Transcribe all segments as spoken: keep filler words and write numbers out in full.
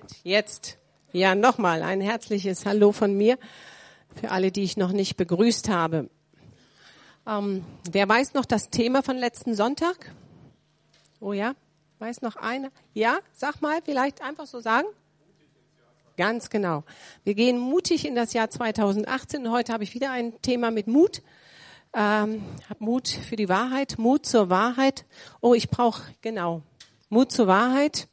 Jetzt. Ja, nochmal ein herzliches Hallo von mir für alle, die ich noch nicht begrüßt habe. Ähm, wer weiß noch das Thema von letzten Sonntag? Oh ja, weiß noch einer? Ja, sag mal, vielleicht einfach so sagen. Ganz genau. Wir gehen mutig in das Jahr zweitausendachtzehn. Heute habe ich wieder ein Thema mit Mut. Ähm, hab Mut für die Wahrheit, Mut zur Wahrheit. Oh, ich brauche, genau, Mut zur Wahrheit.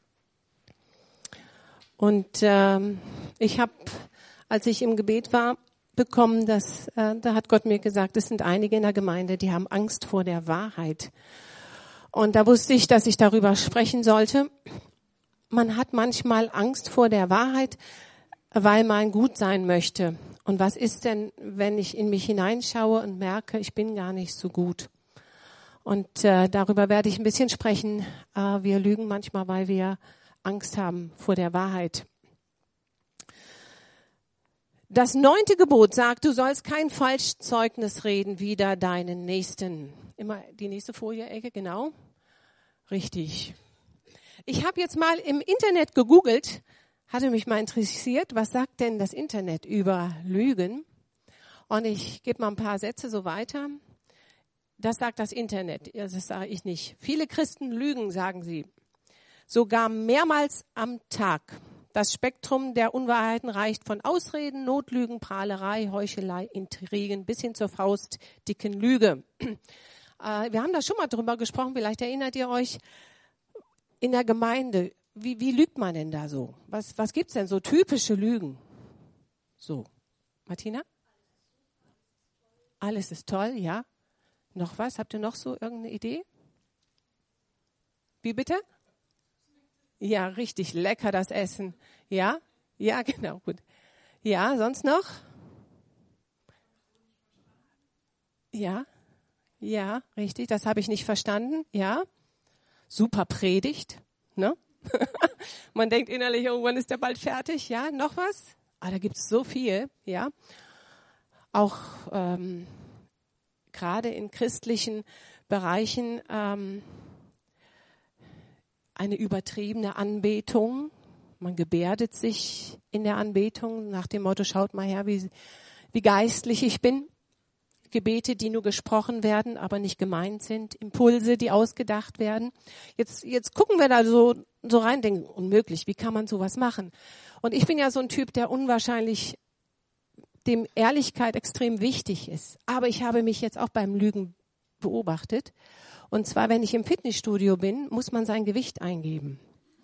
Und ähm, ich habe, als ich im Gebet war, bekommen, dass äh, da hat Gott mir gesagt, es sind einige in der Gemeinde, die haben Angst vor der Wahrheit. Und da wusste ich, dass ich darüber sprechen sollte. Man hat manchmal Angst vor der Wahrheit, weil man gut sein möchte. Und was ist denn, wenn ich in mich hineinschaue und merke, ich bin gar nicht so gut? Und äh, darüber werde ich ein bisschen sprechen. Äh, wir lügen manchmal, weil wir Angst haben vor der Wahrheit. Das neunte Gebot sagt, du sollst kein Falschzeugnis reden wider deinen Nächsten. Immer die nächste Folie, Ecke, genau. Richtig. Ich habe jetzt mal im Internet gegoogelt, hatte mich mal interessiert, was sagt denn das Internet über Lügen? Und ich gebe mal ein paar Sätze so weiter. Das sagt das Internet, das sage ich nicht. Viele Christen lügen, sagen sie. Sogar mehrmals am Tag. Das Spektrum der Unwahrheiten reicht von Ausreden, Notlügen, Prahlerei, Heuchelei, Intrigen bis hin zur faustdicken Lüge. Äh, wir haben da schon mal drüber gesprochen, vielleicht erinnert ihr euch, in der Gemeinde, wie, wie lügt man denn da so? Was, was gibt's denn so typische Lügen? So, Martina? Alles ist toll, ja. Noch was? Habt ihr noch so irgendeine Idee? Wie bitte? Ja, richtig lecker das Essen. Ja? Ja, genau, gut. Ja, sonst noch? Ja? Ja, richtig, das habe ich nicht verstanden. Ja? Super Predigt, ne? Man denkt innerlich, oh, wann ist der bald fertig? Ja, noch was? Ah, da gibt's so viel, ja. Auch ähm, gerade in christlichen Bereichen ähm, eine übertriebene Anbetung. Man gebärdet sich in der Anbetung nach dem Motto, schaut mal her, wie, wie geistlich ich bin. Gebete, die nur gesprochen werden, aber nicht gemeint sind. Impulse, die ausgedacht werden. Jetzt, jetzt gucken wir da so, so rein, denken, unmöglich, wie kann man sowas machen? Und ich bin ja so ein Typ, der unwahrscheinlich, dem Ehrlichkeit extrem wichtig ist. Aber ich habe mich jetzt auch beim Lügen beobachtet. Und zwar, wenn ich im Fitnessstudio bin, muss man sein Gewicht eingeben.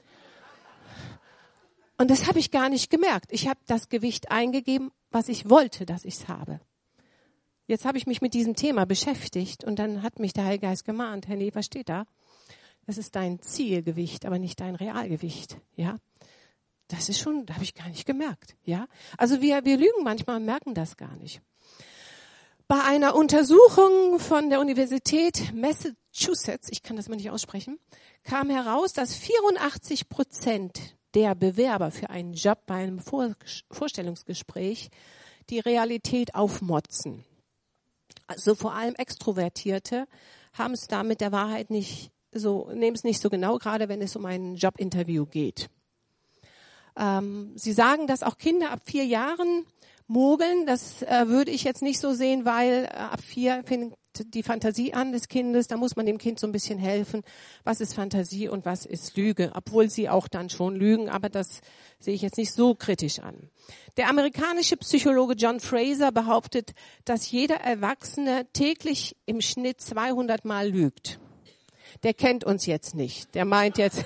Und das habe ich gar nicht gemerkt. Ich habe das Gewicht eingegeben, was ich wollte, dass ich es habe. Jetzt habe ich mich mit diesem Thema beschäftigt und dann hat mich der Heilige Geist gemahnt, Herr Nee, was steht da? Das ist dein Zielgewicht, aber nicht dein Realgewicht. Ja, das ist schon, da habe ich gar nicht gemerkt. Ja, also wir, wir lügen manchmal und merken das gar nicht. Bei einer Untersuchung von der Universität Massachusetts, ich kann das mal nicht aussprechen, kam heraus, dass vierundachtzig Prozent der Bewerber für einen Job bei einem Vor- Vorstellungsgespräch die Realität aufmotzen. Also vor allem Extrovertierte haben es da mit der Wahrheit nicht so, nehmen es nicht so genau, gerade wenn es um ein Jobinterview geht. Ähm, sie sagen, dass auch Kinder ab vier Jahren mogeln. Das äh, würde ich jetzt nicht so sehen, weil äh, ab vier fängt die Fantasie an des Kindes. Da muss man dem Kind so ein bisschen helfen. Was ist Fantasie und was ist Lüge? Obwohl sie auch dann schon lügen, aber das sehe ich jetzt nicht so kritisch an. Der amerikanische Psychologe John Fraser behauptet, dass jeder Erwachsene täglich im Schnitt zweihundert Mal lügt. Der kennt uns jetzt nicht. Der meint jetzt,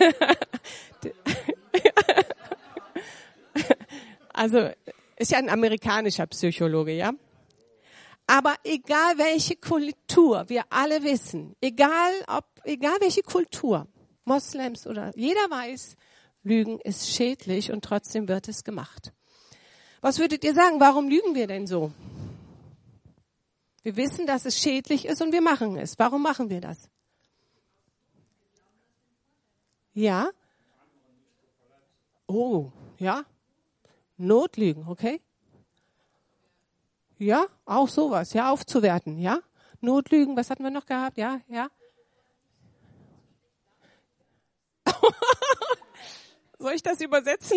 also ist ja ein amerikanischer Psychologe, ja. Aber egal welche Kultur, wir alle wissen, egal ob, egal welche Kultur, Moslems oder jeder weiß, Lügen ist schädlich und trotzdem wird es gemacht. Was würdet ihr sagen, warum lügen wir denn so? Wir wissen, dass es schädlich ist und wir machen es. Warum machen wir das? Ja? Oh, ja? Notlügen, okay? Ja, auch sowas, ja, aufzuwerten, ja? Notlügen, was hatten wir noch gehabt? Ja, ja? Soll ich das übersetzen?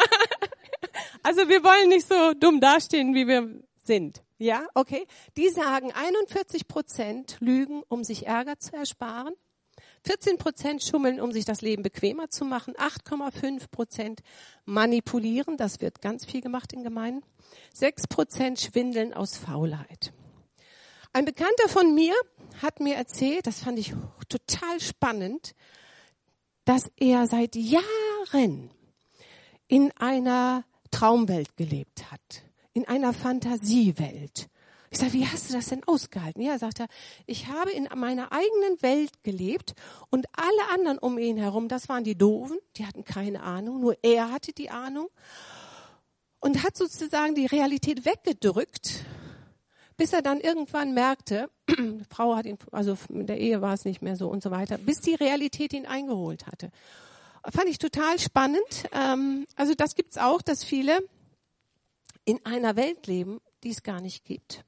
Also wir wollen nicht so dumm dastehen, wie wir sind. Ja, okay. Die sagen, einundvierzig Prozent lügen, um sich Ärger zu ersparen. vierzehn Prozent schummeln, um sich das Leben bequemer zu machen. acht Komma fünf Prozent manipulieren. Das wird ganz viel gemacht in Gemeinden. sechs Prozent schwindeln aus Faulheit. Ein Bekannter von mir hat mir erzählt, das fand ich total spannend, dass er seit Jahren in einer Traumwelt gelebt hat, in einer Fantasiewelt. Ich sage, wie hast du das denn ausgehalten? Ja, sagt er, ich habe in meiner eigenen Welt gelebt und alle anderen um ihn herum, das waren die Doofen, die hatten keine Ahnung, nur er hatte die Ahnung und hat sozusagen die Realität weggedrückt, bis er dann irgendwann merkte, die Frau hat ihn, also in der Ehe war es nicht mehr so und so weiter, bis die Realität ihn eingeholt hatte. Fand ich total spannend. Also das gibt's auch, dass viele in einer Welt leben, die es gar nicht gibt.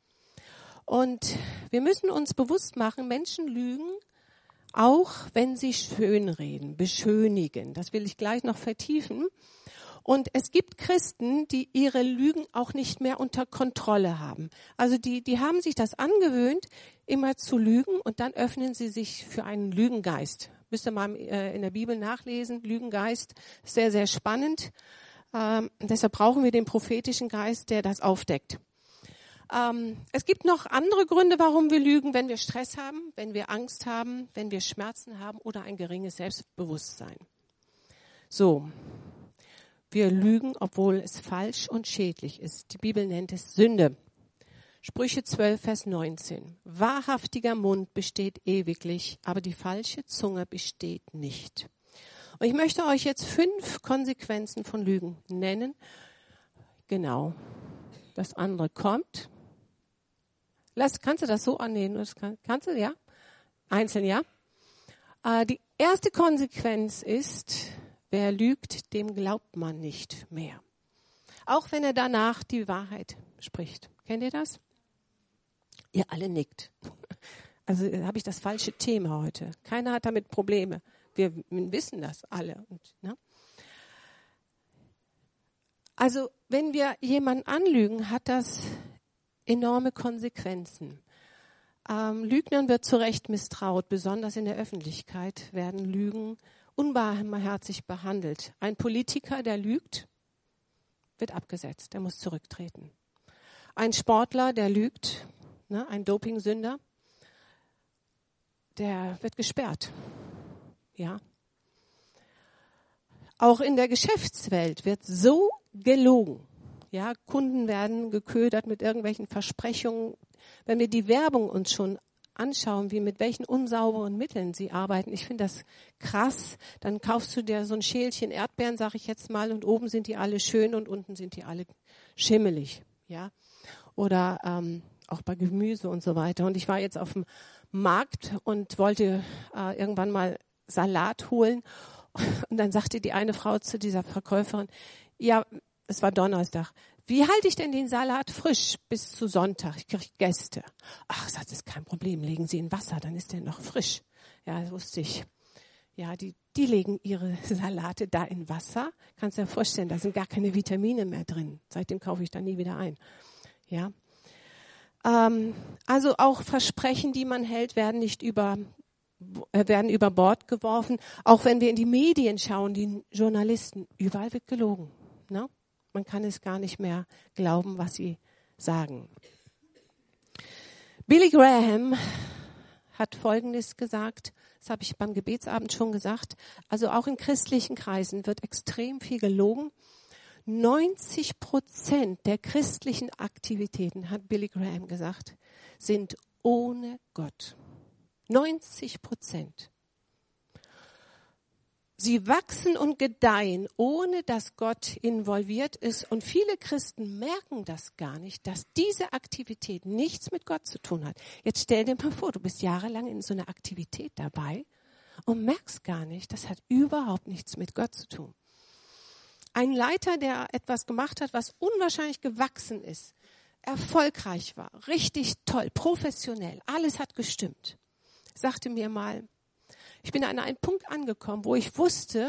Und wir müssen uns bewusst machen, Menschen lügen, auch wenn sie schönreden, beschönigen. Das will ich gleich noch vertiefen. Und es gibt Christen, die ihre Lügen auch nicht mehr unter Kontrolle haben. Also die, die haben sich das angewöhnt, immer zu lügen und dann öffnen sie sich für einen Lügengeist. Müsst ihr mal in der Bibel nachlesen. Lügengeist, sehr, sehr spannend. Ähm, deshalb brauchen wir den prophetischen Geist, der das aufdeckt. Ähm, es gibt noch andere Gründe, warum wir lügen, wenn wir Stress haben, wenn wir Angst haben, wenn wir Schmerzen haben oder ein geringes Selbstbewusstsein. So, wir lügen, obwohl es falsch und schädlich ist. Die Bibel nennt es Sünde. Sprüche zwölf, Vers neunzehn. Wahrhaftiger Mund besteht ewiglich, aber die falsche Zunge besteht nicht. Und ich möchte euch jetzt fünf Konsequenzen von Lügen nennen. Genau. Das andere kommt. Lass, kannst du das so annehmen? Das kann, kannst du, ja? Einzeln, ja? Äh, die erste Konsequenz ist, wer lügt, dem glaubt man nicht mehr. Auch wenn er danach die Wahrheit spricht. Kennt ihr das? Ihr alle nickt. Also habe ich das falsche Thema heute. Keiner hat damit Probleme. Wir wissen das alle. Und, ne? Also wenn wir jemanden anlügen, hat das enorme Konsequenzen. Ähm, Lügnern wird zu Recht misstraut, besonders in der Öffentlichkeit werden Lügen unbarmherzig behandelt. Ein Politiker, der lügt, wird abgesetzt, der muss zurücktreten. Ein Sportler, der lügt, ne, ein Dopingsünder, der wird gesperrt. Ja. Auch in der Geschäftswelt wird so gelogen. Ja, Kunden werden geködert mit irgendwelchen Versprechungen. Wenn wir die Werbung uns schon anschauen, wie mit welchen unsauberen Mitteln sie arbeiten, ich finde das krass. Dann kaufst du dir so ein Schälchen Erdbeeren, sag ich jetzt mal, und oben sind die alle schön und unten sind die alle schimmelig. Ja, oder ähm, auch bei Gemüse und so weiter. Und ich war jetzt auf dem Markt und wollte äh, irgendwann mal Salat holen. Und dann sagte die eine Frau zu dieser Verkäuferin, ja, es war Donnerstag, wie halte ich denn den Salat frisch bis zu Sonntag? Ich kriege Gäste. Ach, das ist kein Problem, legen Sie in Wasser, dann ist der noch frisch. Ja, das wusste ich. Ja, die, die legen ihre Salate da in Wasser. Kannst dir vorstellen, da sind gar keine Vitamine mehr drin. Seitdem kaufe ich da nie wieder ein. Ja. Ähm, also auch Versprechen, die man hält, werden nicht über werden über Bord geworfen. Auch wenn wir in die Medien schauen, die Journalisten, überall wird gelogen. Ne? Man kann es gar nicht mehr glauben, was sie sagen. Billy Graham hat Folgendes gesagt, das habe ich beim Gebetsabend schon gesagt, also auch in christlichen Kreisen wird extrem viel gelogen. neunzig Prozent der christlichen Aktivitäten, hat Billy Graham gesagt, sind ohne Gott. neunzig Prozent. Sie wachsen und gedeihen, ohne dass Gott involviert ist. Und viele Christen merken das gar nicht, dass diese Aktivität nichts mit Gott zu tun hat. Jetzt stell dir mal vor, du bist jahrelang in so einer Aktivität dabei und merkst gar nicht, das hat überhaupt nichts mit Gott zu tun. Ein Leiter, der etwas gemacht hat, was unwahrscheinlich gewachsen ist, erfolgreich war, richtig toll, professionell, alles hat gestimmt, sagte mir mal, ich bin an einen Punkt angekommen, wo ich wusste,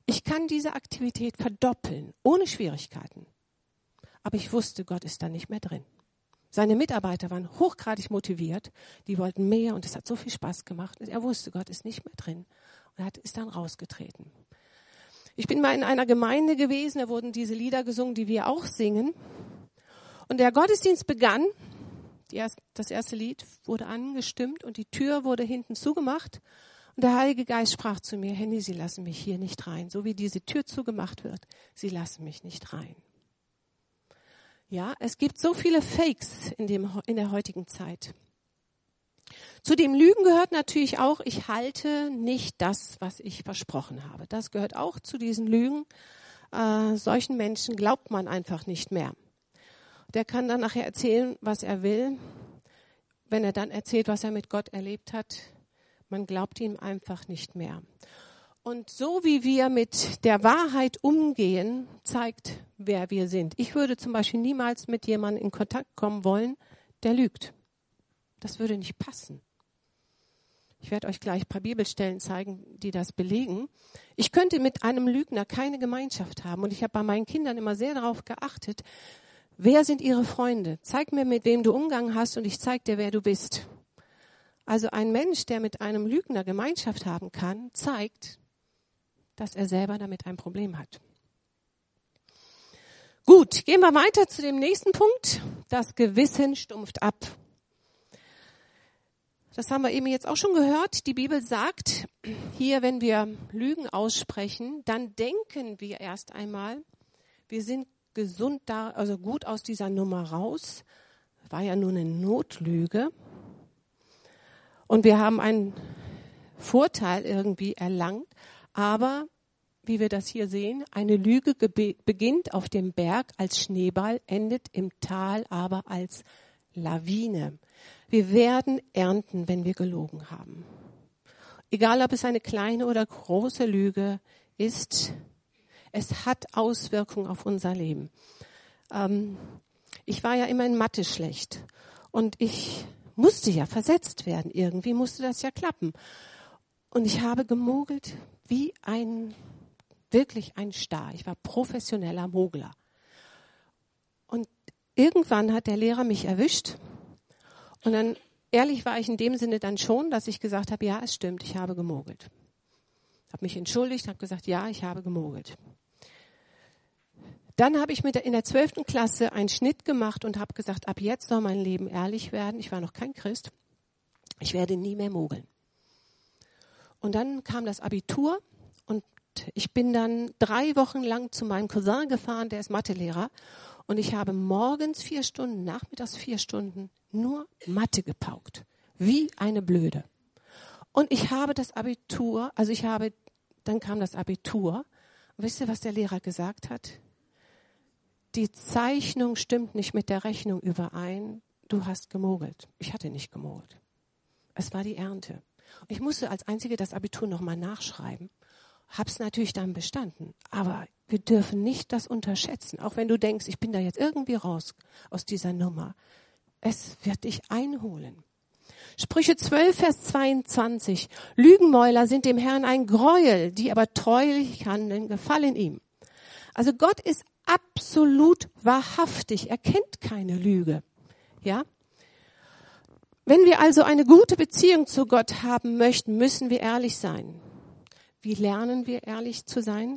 Ich kann diese Aktivität verdoppeln, ohne Schwierigkeiten. Aber ich wusste, Gott ist da nicht mehr drin. Seine Mitarbeiter waren hochgradig motiviert, die wollten mehr und es hat so viel Spaß gemacht. Und er wusste, Gott ist nicht mehr drin und hat, ist dann rausgetreten. Ich bin mal in einer Gemeinde gewesen, da wurden diese Lieder gesungen, die wir auch singen. Und der Gottesdienst begann, die erst, das erste Lied wurde angestimmt und die Tür wurde hinten zugemacht. Und der Heilige Geist sprach zu mir, Henny, Sie lassen mich hier nicht rein. So wie diese Tür zugemacht wird, Sie lassen mich nicht rein. Ja, es gibt so viele Fakes in, dem, in der heutigen Zeit. Zu dem Lügen gehört natürlich auch, ich halte nicht das, was ich versprochen habe. Das gehört auch zu diesen Lügen. Äh, solchen Menschen glaubt man einfach nicht mehr. Der kann dann nachher erzählen, was er will. Wenn er dann erzählt, was er mit Gott erlebt hat, man glaubt ihm einfach nicht mehr. Und so wie wir mit der Wahrheit umgehen, zeigt, wer wir sind. Ich würde zum Beispiel niemals mit jemandem in Kontakt kommen wollen, der lügt. Das würde nicht passen. Ich werde euch gleich ein paar Bibelstellen zeigen, die das belegen. Ich könnte mit einem Lügner keine Gemeinschaft haben. Und ich habe bei meinen Kindern immer sehr darauf geachtet, wer sind ihre Freunde? Zeig mir, mit wem du Umgang hast und ich zeig dir, wer du bist. Also ein Mensch, der mit einem Lügner Gemeinschaft haben kann, zeigt, dass er selber damit ein Problem hat. Gut, gehen wir weiter zu dem nächsten Punkt. Das Gewissen stumpft ab. Das haben wir eben jetzt auch schon gehört. Die Bibel sagt, hier, wenn wir Lügen aussprechen, dann denken wir erst einmal, wir sind gesund da, also gut aus dieser Nummer raus. War ja nur eine Notlüge. Und wir haben einen Vorteil irgendwie erlangt. Aber, wie wir das hier sehen, eine Lüge gebe- beginnt auf dem Berg als Schneeball, endet im Tal aber als Lawine. Wir werden ernten, wenn wir gelogen haben. Egal, ob es eine kleine oder große Lüge ist, es hat Auswirkungen auf unser Leben. Ähm, ich war ja immer in Mathe schlecht und ich musste ja versetzt werden. Irgendwie musste das ja klappen. Und ich habe gemogelt wie ein, wirklich ein Star. Ich war professioneller Mogler. Und irgendwann hat der Lehrer mich erwischt. Und dann, ehrlich war ich in dem Sinne dann schon, dass ich gesagt habe, ja, es stimmt, ich habe gemogelt. Habe mich entschuldigt, habe gesagt, ja, ich habe gemogelt. Dann habe ich mit der, in der zwölften Klasse einen Schnitt gemacht und habe gesagt, ab jetzt soll mein Leben ehrlich werden. Ich war noch kein Christ. Ich werde nie mehr mogeln. Und dann kam das Abitur und ich bin dann drei Wochen lang zu meinem Cousin gefahren, der ist Mathelehrer. Und ich habe morgens vier Stunden, nachmittags vier Stunden nur Mathe gepaukt. Wie eine Blöde. Und ich habe das Abitur, also ich habe, dann kam das Abitur. Und wisst ihr, was der Lehrer gesagt hat? Die Zeichnung stimmt nicht mit der Rechnung überein. Du hast gemogelt. Ich hatte nicht gemogelt. Es war die Ernte. Ich musste als Einzige das Abitur nochmal nachschreiben. Hab's natürlich dann bestanden. Aber wir dürfen nicht das unterschätzen. Auch wenn du denkst, ich bin da jetzt irgendwie raus aus dieser Nummer. Es wird dich einholen. Sprüche zwölf, Vers zweiundzwanzig. Lügenmäuler sind dem Herrn ein Gräuel, die aber treulich handeln, gefallen ihm. Also Gott ist absolut wahrhaftig. Er kennt keine Lüge. Ja? Wenn wir also eine gute Beziehung zu Gott haben möchten, müssen wir ehrlich sein. Wie lernen wir ehrlich zu sein?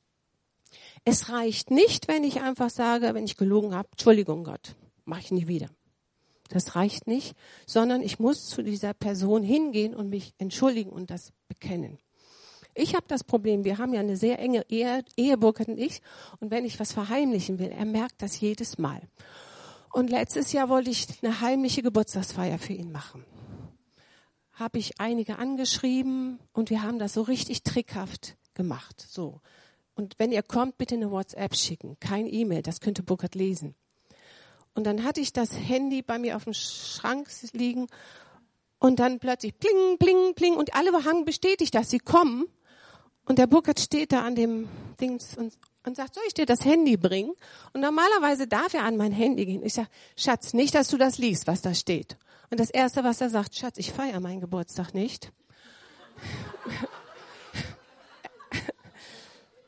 Es reicht nicht, wenn ich einfach sage, wenn ich gelogen habe, Entschuldigung Gott, mache ich nie wieder. Das reicht nicht, sondern ich muss zu dieser Person hingehen und mich entschuldigen und das bekennen. Ich habe das Problem, wir haben ja eine sehr enge Ehe, Ehe Burkhard und ich, und wenn ich was verheimlichen will, er merkt das jedes Mal. Und letztes Jahr wollte ich eine heimliche Geburtstagsfeier für ihn machen. Habe ich einige angeschrieben und wir haben das so richtig trickhaft gemacht. So. Und wenn ihr kommt, bitte eine WhatsApp schicken, kein E-Mail, das könnte Burkhard lesen. Und dann hatte ich das Handy bei mir auf dem Schrank liegen und dann plötzlich pling, pling, pling und alle haben bestätigt, dass sie kommen. Und der Burkhard steht da an dem Dings und, und sagt, soll ich dir das Handy bringen? Und normalerweise darf er an mein Handy gehen. Ich sage, Schatz, nicht, dass du das liest, was da steht. Und das Erste, was er sagt, Schatz, ich feiere meinen Geburtstag nicht.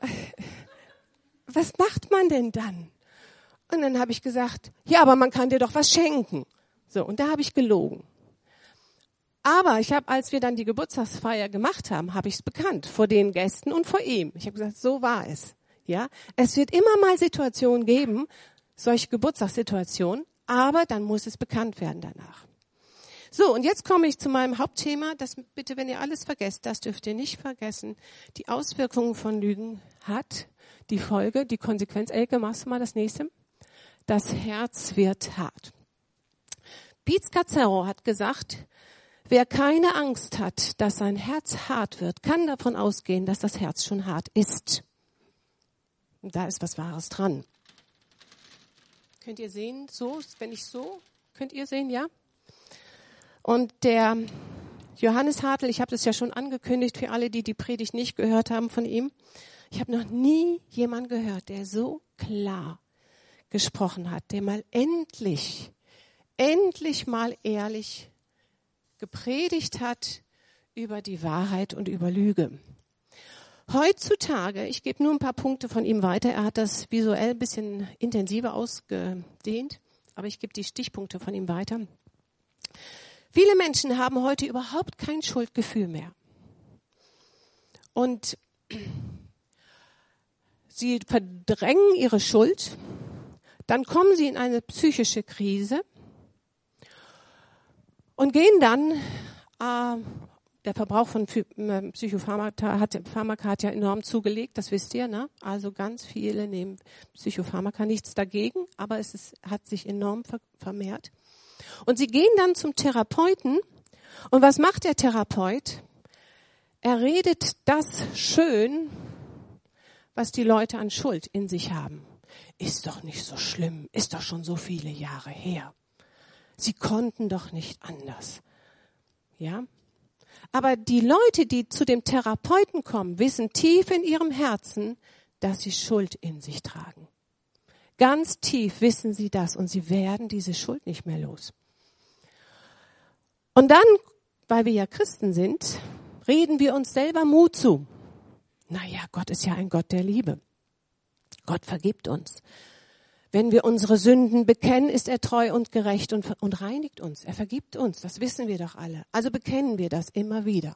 was macht man denn dann? Und dann habe ich gesagt, ja, aber man kann dir doch was schenken. So, und da habe ich gelogen. Aber ich habe, als wir dann die Geburtstagsfeier gemacht haben, habe ich es bekannt vor den Gästen und vor ihm. Ich habe gesagt, so war es. Ja, es wird immer mal Situationen geben, solche Geburtstagssituationen, aber dann muss es bekannt werden danach. So, und jetzt komme ich zu meinem Hauptthema. Das bitte, wenn ihr alles vergesst, das dürft ihr nicht vergessen. Die Auswirkungen von Lügen hat die Folge, die Konsequenz. Elke, machst du mal das nächste? Das Herz wird hart. Pete Scazzaro hat gesagt, wer keine Angst hat, dass sein Herz hart wird, kann davon ausgehen, dass das Herz schon hart ist. Und da ist was Wahres dran. Könnt ihr sehen, so, wenn ich so, könnt ihr sehen, ja? Und der Johannes Hartl, ich habe das ja schon angekündigt für alle, die die Predigt nicht gehört haben von ihm. Ich habe noch nie jemanden gehört, der so klar gesprochen hat, der mal endlich, endlich mal ehrlich gepredigt hat über die Wahrheit und über Lüge. Heutzutage, ich gebe nur ein paar Punkte von ihm weiter, er hat das visuell ein bisschen intensiver ausgedehnt, aber ich gebe die Stichpunkte von ihm weiter. Viele Menschen haben heute überhaupt kein Schuldgefühl mehr. Und sie verdrängen ihre Schuld, dann kommen sie in eine psychische Krise und gehen dann, äh, der Verbrauch von Psychopharmaka hat, Pharmaka hat ja enorm zugelegt, das wisst ihr, ne? Also ganz viele nehmen Psychopharmaka, nichts dagegen, aber es ist, hat sich enorm vermehrt. Und sie gehen dann zum Therapeuten. Und was macht der Therapeut? Er redet das schön, was die Leute an Schuld in sich haben. Ist doch nicht so schlimm, ist doch schon so viele Jahre her. Sie konnten doch nicht anders. Ja? Aber die Leute, die zu dem Therapeuten kommen, wissen tief in ihrem Herzen, dass sie Schuld in sich tragen. Ganz tief wissen sie das und sie werden diese Schuld nicht mehr los. Und dann, weil wir ja Christen sind, reden wir uns selber Mut zu. Naja, Gott ist ja ein Gott der Liebe. Gott vergibt uns. Wenn wir unsere Sünden bekennen, ist er treu und gerecht und, und reinigt uns. Er vergibt uns, das wissen wir doch alle. Also bekennen wir das immer wieder.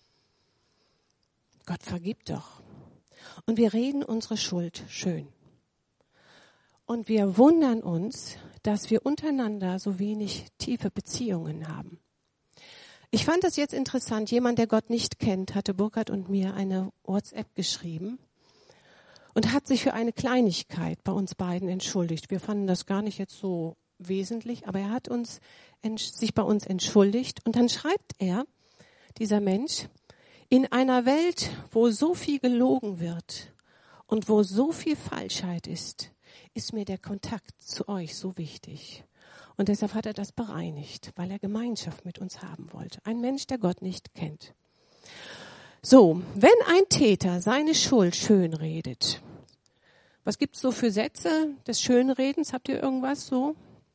Gott vergibt doch. Und wir reden unsere Schuld schön. Und wir wundern uns, dass wir untereinander so wenig tiefe Beziehungen haben. Ich fand das jetzt interessant. Jemand, der Gott nicht kennt, hatte Burkhard und mir eine WhatsApp geschrieben und hat sich für eine Kleinigkeit bei uns beiden entschuldigt. Wir fanden das gar nicht jetzt so wesentlich, aber er hat uns sich bei uns entschuldigt. Und dann schreibt er, dieser Mensch, in einer Welt, wo so viel gelogen wird und wo so viel Falschheit ist, ist mir der Kontakt zu euch so wichtig. Und deshalb hat er das bereinigt, weil er Gemeinschaft mit uns haben wollte. Ein Mensch, der Gott nicht kennt. So, wenn ein Täter seine Schuld schönredet, was gibt es so für Sätze des Schönredens? Habt ihr irgendwas so?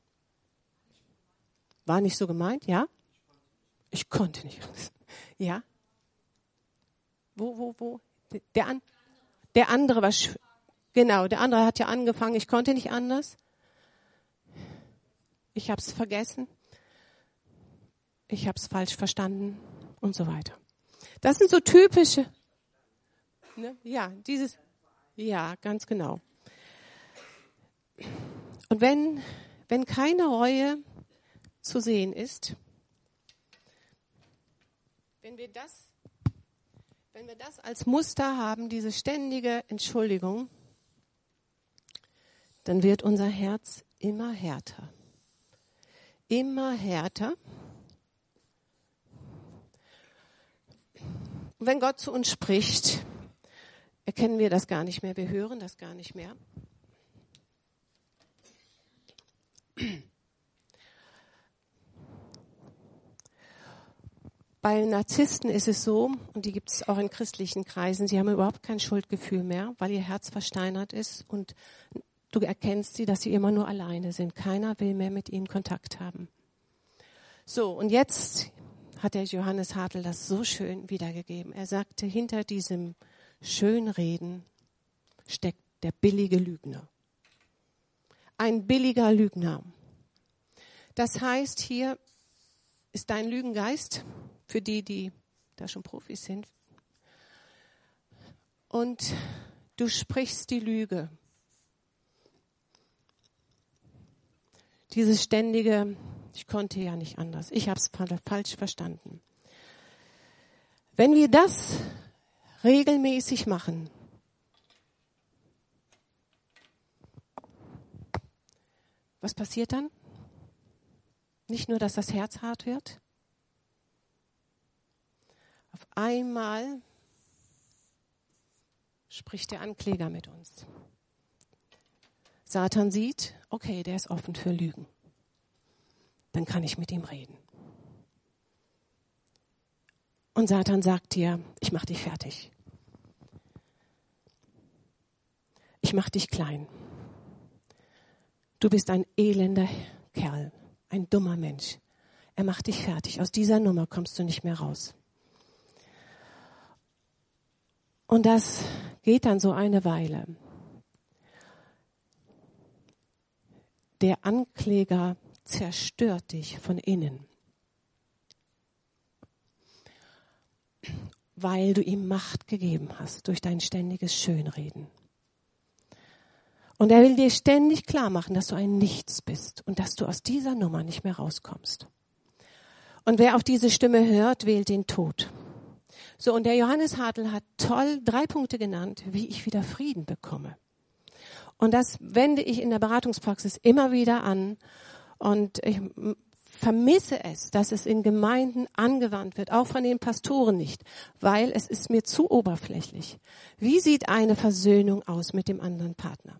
War nicht so gemeint, ja? Ich konnte nicht. Ja? Wo, wo, wo? Der, an, der andere war, sch- genau, der andere hat ja angefangen, ich konnte nicht anders. Ich habe es vergessen. Ich habe es falsch verstanden und so weiter. Das sind so typische, ne? Ja, dieses, ja, ganz genau. Und wenn, wenn keine Reue zu sehen ist, wenn wir das, wenn wir das als Muster haben, diese ständige Entschuldigung, dann wird unser Herz immer härter. Immer härter. Und wenn Gott zu uns spricht, erkennen wir das gar nicht mehr. Wir hören das gar nicht mehr. Bei Narzissten ist es so, und die gibt es auch in christlichen Kreisen, sie haben überhaupt kein Schuldgefühl mehr, weil ihr Herz versteinert ist und du erkennst sie, dass sie immer nur alleine sind. Keiner will mehr mit ihnen Kontakt haben. So, und jetzt hat der Johannes Hartl das so schön wiedergegeben. Er sagte, hinter diesem Schönreden steckt der billige Lügner. Ein billiger Lügner. Das heißt, hier ist dein Lügengeist, für die, die da schon Profis sind. Und du sprichst die Lüge. Dieses ständige, ich konnte ja nicht anders, ich habe es falsch verstanden. Wenn wir das regelmäßig machen, was passiert dann? Nicht nur, dass das Herz hart wird. Auf einmal spricht der Ankläger mit uns. Satan sieht, okay, der ist offen für Lügen. Dann kann ich mit ihm reden. Und Satan sagt dir, ich mach dich fertig. Ich mach dich klein. Du bist ein elender Kerl, ein dummer Mensch. Er macht dich fertig. Aus dieser Nummer kommst du nicht mehr raus. Und das geht dann so eine Weile. Der Ankläger zerstört dich von innen, weil du ihm Macht gegeben hast durch dein ständiges Schönreden. Und er will dir ständig klar machen, dass du ein Nichts bist und dass du aus dieser Nummer nicht mehr rauskommst. Und wer auf diese Stimme hört, wählt den Tod. So, und der Johannes Hartl hat toll drei Punkte genannt, wie ich wieder Frieden bekomme. Und das wende ich in der Beratungspraxis immer wieder an. Und ich vermisse es, dass es in Gemeinden angewandt wird, auch von den Pastoren nicht, weil es ist mir zu oberflächlich. Wie sieht eine Versöhnung aus mit dem anderen Partner?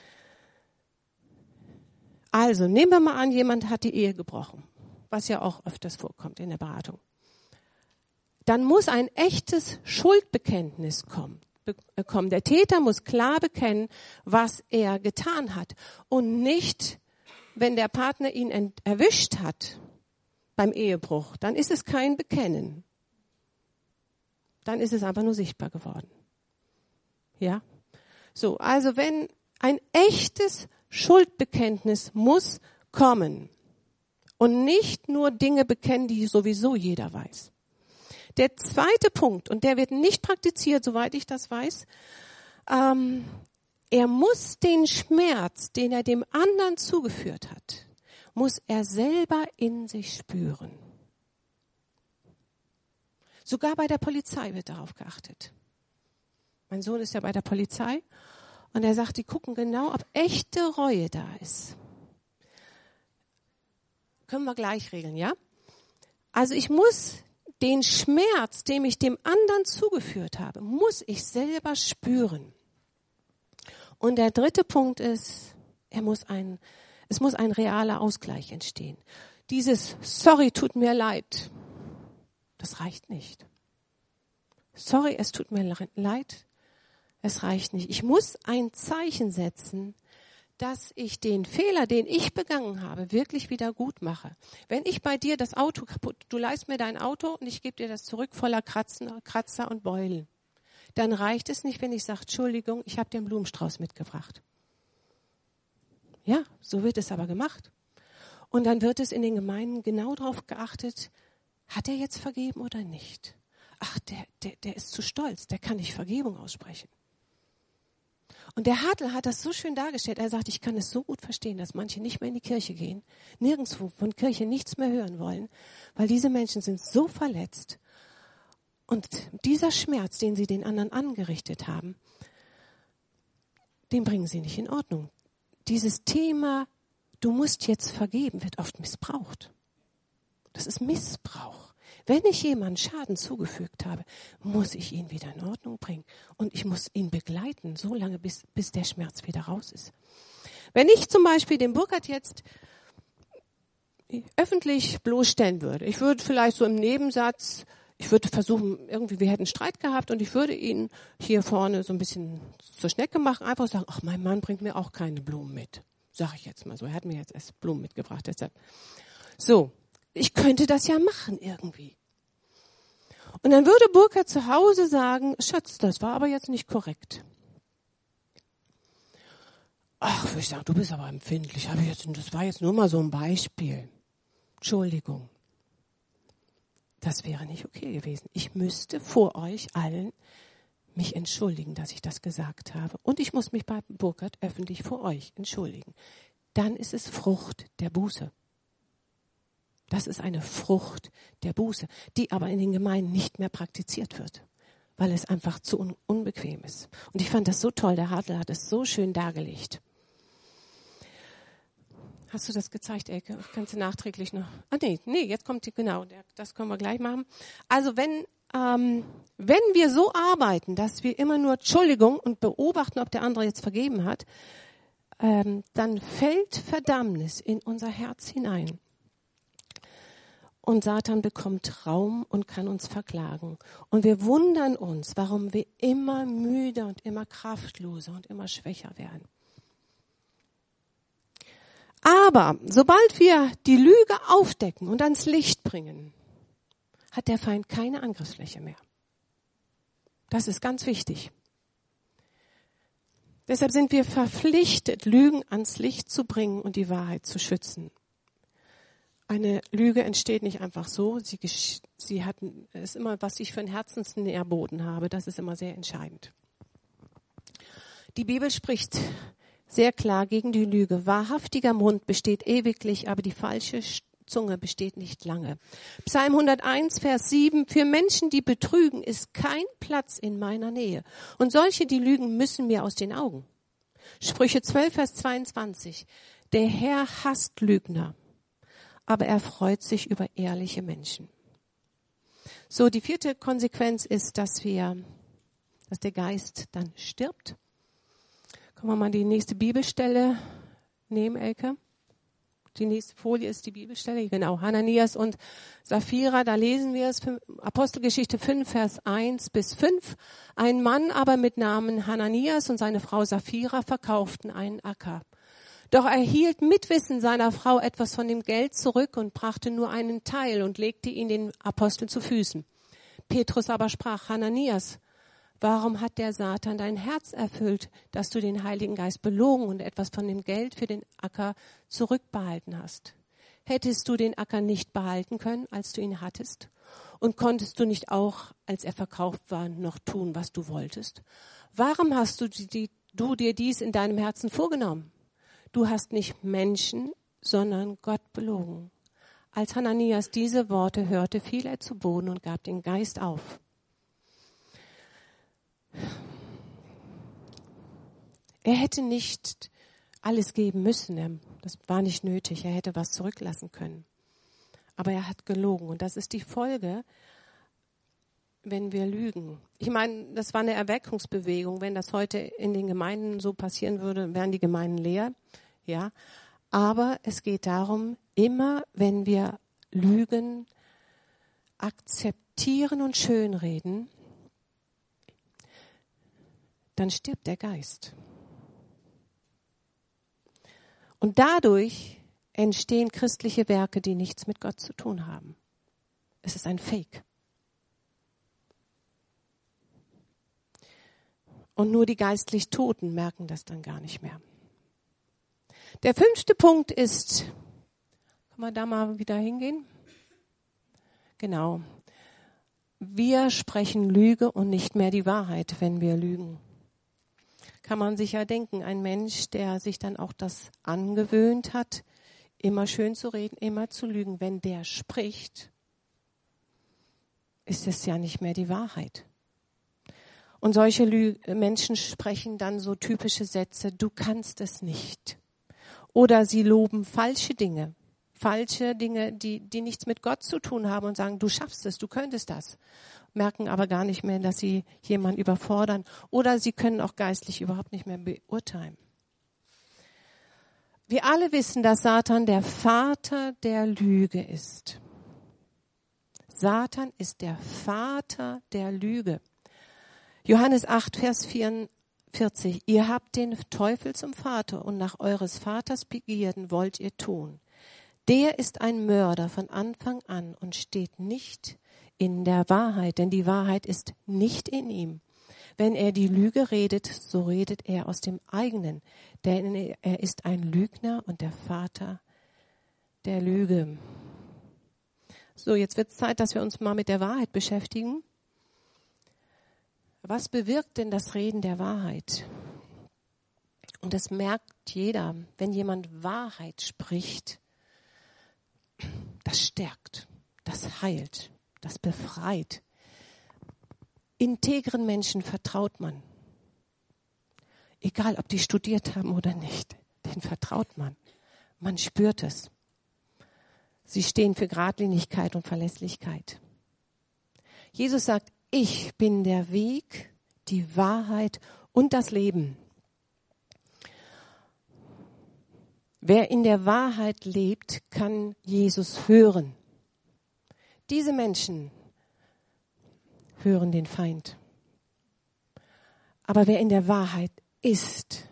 Also, nehmen wir mal an, jemand hat die Ehe gebrochen, was ja auch öfters vorkommt in der Beratung. Dann muss ein echtes Schuldbekenntnis kommen. kommen. Der Täter muss klar bekennen, was er getan hat und nicht, wenn der Partner ihn ent- erwischt hat beim Ehebruch, dann ist es kein Bekennen. Dann ist es einfach nur sichtbar geworden. Ja? So, also wenn ein echtes Schuldbekenntnis muss kommen und nicht nur Dinge bekennen, die sowieso jeder weiß. Der zweite Punkt, und der wird nicht praktiziert, soweit ich das weiß, ähm, er muss den Schmerz, den er dem anderen zugeführt hat, muss er selber in sich spüren. Sogar bei der Polizei wird darauf geachtet. Mein Sohn ist ja bei der Polizei und er sagt, die gucken genau, ob echte Reue da ist. Können wir gleich regeln, ja? Also ich muss den Schmerz, den ich dem anderen zugeführt habe, muss ich selber spüren. Und der dritte Punkt ist, er muss ein, es muss ein realer Ausgleich entstehen. Dieses Sorry, tut mir leid, das reicht nicht. Sorry, es tut mir leid, es reicht nicht. Ich muss ein Zeichen setzen, dass ich den Fehler, den ich begangen habe, wirklich wieder gut mache. Wenn ich bei dir das Auto kaputt, du leihst mir dein Auto und ich gebe dir das zurück voller Kratzen, Kratzer und Beulen, dann reicht es nicht, wenn ich sage, Entschuldigung, ich habe dir einen Blumenstrauß mitgebracht. Ja, so wird es aber gemacht. Und dann wird es in den Gemeinden genau darauf geachtet, hat er jetzt vergeben oder nicht? Ach, der, der, der ist zu stolz, der kann nicht Vergebung aussprechen. Und der Hartl hat das so schön dargestellt. Er sagt, ich kann es so gut verstehen, dass manche nicht mehr in die Kirche gehen, nirgendwo von Kirche nichts mehr hören wollen, weil diese Menschen sind so verletzt. Und dieser Schmerz, den sie den anderen angerichtet haben, den bringen sie nicht in Ordnung. Dieses Thema, du musst jetzt vergeben, wird oft missbraucht. Das ist Missbrauch. Wenn ich jemandem Schaden zugefügt habe, muss ich ihn wieder in Ordnung bringen. Und ich muss ihn begleiten, so lange, bis, bis der Schmerz wieder raus ist. Wenn ich zum Beispiel den Burkhard jetzt öffentlich bloßstellen würde, ich würde vielleicht so im Nebensatz, ich würde versuchen, irgendwie, wir hätten Streit gehabt und ich würde ihn hier vorne so ein bisschen zur Schnecke machen, einfach sagen, ach, mein Mann bringt mir auch keine Blumen mit. Sag ich jetzt mal so, er hat mir jetzt erst Blumen mitgebracht, deshalb. So. Ich könnte das ja machen irgendwie. Und dann würde Burkhard zu Hause sagen, Schatz, das war aber jetzt nicht korrekt. Ach, würde ich sagen, du bist aber empfindlich. Habe ich jetzt, das war jetzt nur mal so ein Beispiel. Entschuldigung. Das wäre nicht okay gewesen. Ich müsste vor euch allen mich entschuldigen, dass ich das gesagt habe. Und ich muss mich bei Burkhard öffentlich vor euch entschuldigen. Dann ist es Frucht der Buße. Das ist eine Frucht der Buße, die aber in den Gemeinden nicht mehr praktiziert wird, weil es einfach zu un- unbequem ist. Und ich fand das so toll, der Hartl hat es so schön dargelegt. Hast du das gezeigt, Elke? Kannst du nachträglich noch? Ah, nee, nee, jetzt kommt die, genau, das können wir gleich machen. Also wenn, ähm, wenn wir so arbeiten, dass wir immer nur Entschuldigung und beobachten, ob der andere jetzt vergeben hat, ähm, dann fällt Verdammnis in unser Herz hinein. Und Satan bekommt Raum und kann uns verklagen. Und wir wundern uns, warum wir immer müder und immer kraftloser und immer schwächer werden. Aber sobald wir die Lüge aufdecken und ans Licht bringen, hat der Feind keine Angriffsfläche mehr. Das ist ganz wichtig. Deshalb sind wir verpflichtet, Lügen ans Licht zu bringen und die Wahrheit zu schützen. Eine Lüge entsteht nicht einfach so. Sie, sie hat, ist immer, was ich für einen Herzensnährboden habe. Das ist immer sehr entscheidend. Die Bibel spricht sehr klar gegen die Lüge. Wahrhaftiger Mund besteht ewiglich, aber die falsche Zunge besteht nicht lange. Psalm hunderteins, Vers sieben. Für Menschen, die betrügen, ist kein Platz in meiner Nähe. Und solche, die lügen, müssen mir aus den Augen. Sprüche zwölf, Vers zweiundzwanzig. Der Herr hasst Lügner, aber er freut sich über ehrliche Menschen. So, die vierte Konsequenz ist, dass wir, dass der Geist dann stirbt. Können wir mal die nächste Bibelstelle nehmen, Elke? Die nächste Folie ist die Bibelstelle, genau, Hananias und Sapphira, da lesen wir es, Apostelgeschichte fünf, Vers eins bis fünf. Ein Mann aber mit Namen Hananias und seine Frau Sapphira verkauften einen Acker. Doch er hielt mit Wissen seiner Frau etwas von dem Geld zurück und brachte nur einen Teil und legte ihn den Aposteln zu Füßen. Petrus aber sprach, Hananias, warum hat der Satan dein Herz erfüllt, dass du den Heiligen Geist belogen und etwas von dem Geld für den Acker zurückbehalten hast? Hättest du den Acker nicht behalten können, als du ihn hattest? Und konntest du nicht auch, als er verkauft war, noch tun, was du wolltest? Warum hast du, die, du dir dies in deinem Herzen vorgenommen? Du hast nicht Menschen, sondern Gott belogen. Als Hananias diese Worte hörte, fiel er zu Boden und gab den Geist auf. Er hätte nicht alles geben müssen, das war nicht nötig, er hätte was zurücklassen können. Aber er hat gelogen und das ist die Folge, wenn wir lügen. Ich meine, das war eine Erweckungsbewegung. Wenn das heute in den Gemeinden so passieren würde, wären die Gemeinden leer. Ja, aber es geht darum, immer wenn wir lügen, akzeptieren und schönreden, dann stirbt der Geist. Und dadurch entstehen christliche Werke, die nichts mit Gott zu tun haben. Es ist ein Fake. Und nur die geistlich Toten merken das dann gar nicht mehr. Der fünfte Punkt ist, kann man da mal wieder hingehen? Genau. Wir sprechen Lüge und nicht mehr die Wahrheit, wenn wir lügen. Kann man sich ja denken, ein Mensch, der sich dann auch das angewöhnt hat, immer schön zu reden, immer zu lügen, wenn der spricht, ist es ja nicht mehr die Wahrheit. Und solche Lü- Menschen sprechen dann so typische Sätze, du kannst es nicht. Oder sie loben falsche Dinge, falsche Dinge, die, die nichts mit Gott zu tun haben und sagen, du schaffst es, du könntest das. Merken aber gar nicht mehr, dass sie jemanden überfordern. Oder sie können auch geistlich überhaupt nicht mehr beurteilen. Wir alle wissen, dass Satan der Vater der Lüge ist. Satan ist der Vater der Lüge. Johannes acht, Vers vierundvierzig. Ihr habt den Teufel zum Vater und nach eures Vaters Begierden wollt ihr tun. Der ist ein Mörder von Anfang an und steht nicht in der Wahrheit, denn die Wahrheit ist nicht in ihm. Wenn er die Lüge redet, so redet er aus dem eigenen, denn er ist ein Lügner und der Vater der Lüge. So, jetzt wird es Zeit, dass wir uns mal mit der Wahrheit beschäftigen. Was bewirkt denn das Reden der Wahrheit? Und das merkt jeder, wenn jemand Wahrheit spricht, das stärkt, das heilt, das befreit. Integren Menschen vertraut man. Egal, ob die studiert haben oder nicht, denen vertraut man. Man spürt es. Sie stehen für Geradlinigkeit und Verlässlichkeit. Jesus sagt, ich bin der Weg, die Wahrheit und das Leben. Wer in der Wahrheit lebt, kann Jesus hören. Diese Menschen hören den Feind. Aber wer in der Wahrheit ist,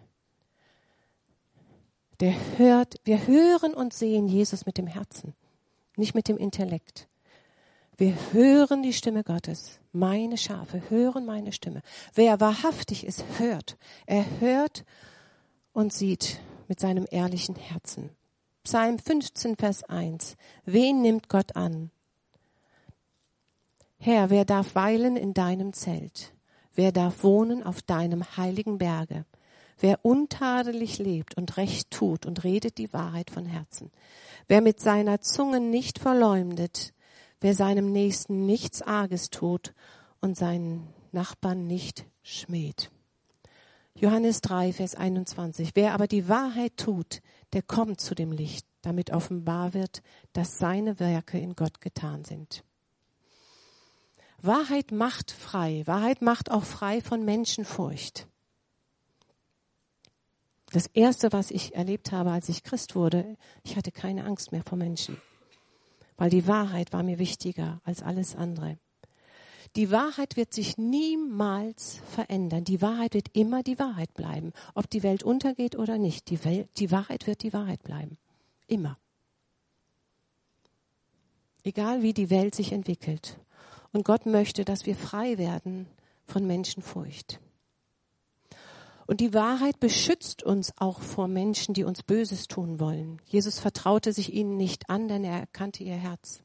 der hört, wir hören und sehen Jesus mit dem Herzen, nicht mit dem Intellekt. Wir hören die Stimme Gottes. Meine Schafe hören meine Stimme. Wer wahrhaftig ist, hört. Er hört und sieht mit seinem ehrlichen Herzen. Psalm fünfzehn, Vers eins. Wen nimmt Gott an? Herr, wer darf weilen in deinem Zelt? Wer darf wohnen auf deinem heiligen Berge? Wer untadelig lebt und Recht tut und redet die Wahrheit von Herzen. Wer mit seiner Zunge nicht verleumdet, wer seinem Nächsten nichts Arges tut und seinen Nachbarn nicht schmäht. Johannes drei, Vers einundzwanzig. Wer aber die Wahrheit tut, der kommt zu dem Licht, damit offenbar wird, dass seine Werke in Gott getan sind. Wahrheit macht frei. Wahrheit macht auch frei von Menschenfurcht. Das Erste, was ich erlebt habe, als ich Christ wurde, ich hatte keine Angst mehr vor Menschen. Weil die Wahrheit war mir wichtiger als alles andere. Die Wahrheit wird sich niemals verändern. Die Wahrheit wird immer die Wahrheit bleiben. Ob die Welt untergeht oder nicht. Die, Welt, die Wahrheit wird die Wahrheit bleiben. Immer. Egal wie die Welt sich entwickelt. Und Gott möchte, dass wir frei werden von Menschenfurcht. Und die Wahrheit beschützt uns auch vor Menschen, die uns Böses tun wollen. Jesus vertraute sich ihnen nicht an, denn er erkannte ihr Herz.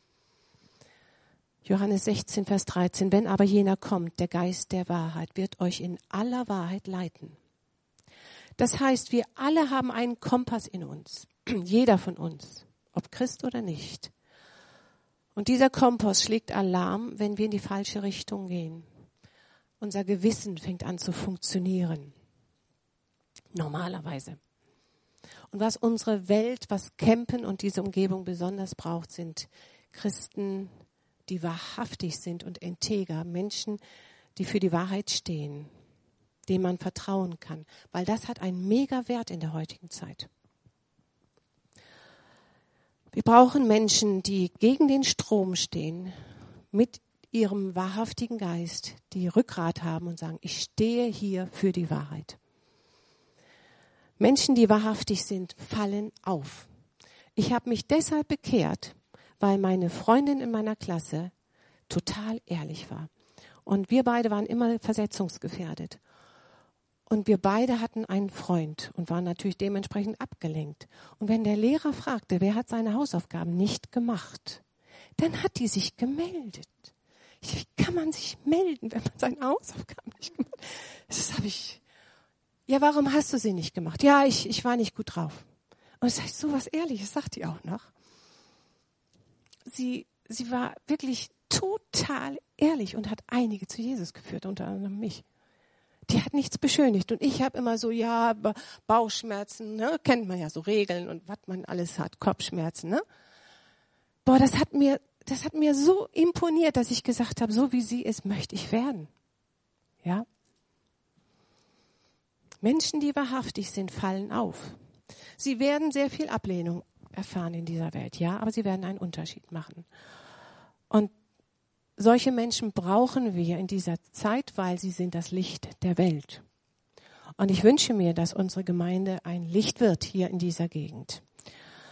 Johannes sechzehn, Vers dreizehn. Wenn aber jener kommt, der Geist der Wahrheit, wird euch in aller Wahrheit leiten. Das heißt, wir alle haben einen Kompass in uns. Jeder von uns, ob Christ oder nicht. Und dieser Kompass schlägt Alarm, wenn wir in die falsche Richtung gehen. Unser Gewissen fängt an zu funktionieren. Normalerweise. Und was unsere Welt, was Campen und diese Umgebung besonders braucht, sind Christen, die wahrhaftig sind und integer. Menschen, die für die Wahrheit stehen, denen man vertrauen kann. Weil das hat einen mega Wert in der heutigen Zeit. Wir brauchen Menschen, die gegen den Strom stehen, mit ihrem wahrhaftigen Geist, die Rückgrat haben und sagen, ich stehe hier für die Wahrheit. Menschen, die wahrhaftig sind, fallen auf. Ich habe mich deshalb bekehrt, weil meine Freundin in meiner Klasse total ehrlich war. Und wir beide waren immer versetzungsgefährdet. Und wir beide hatten einen Freund und waren natürlich dementsprechend abgelenkt. Und wenn der Lehrer fragte, wer hat seine Hausaufgaben nicht gemacht, dann hat die sich gemeldet. Wie kann man sich melden, wenn man seine Hausaufgaben nicht gemacht hat? Das habe ich. Ja, warum hast du sie nicht gemacht? Ja, ich, ich war nicht gut drauf. Und das heißt so was Ehrliches, sagt die auch noch. Sie, sie war wirklich total ehrlich und hat einige zu Jesus geführt, unter anderem mich. Die hat nichts beschönigt. Und ich habe immer so, ja, Bauchschmerzen, ne? Kennt man ja so Regeln und was man alles hat, Kopfschmerzen. Ne? Boah, das hat mir, das hat mir so imponiert, dass ich gesagt habe, so wie sie ist, möchte ich werden. Ja. Menschen, die wahrhaftig sind, fallen auf. Sie werden sehr viel Ablehnung erfahren in dieser Welt, ja, aber sie werden einen Unterschied machen. Und solche Menschen brauchen wir in dieser Zeit, weil sie sind das Licht der Welt. Und ich wünsche mir, dass unsere Gemeinde ein Licht wird hier in dieser Gegend.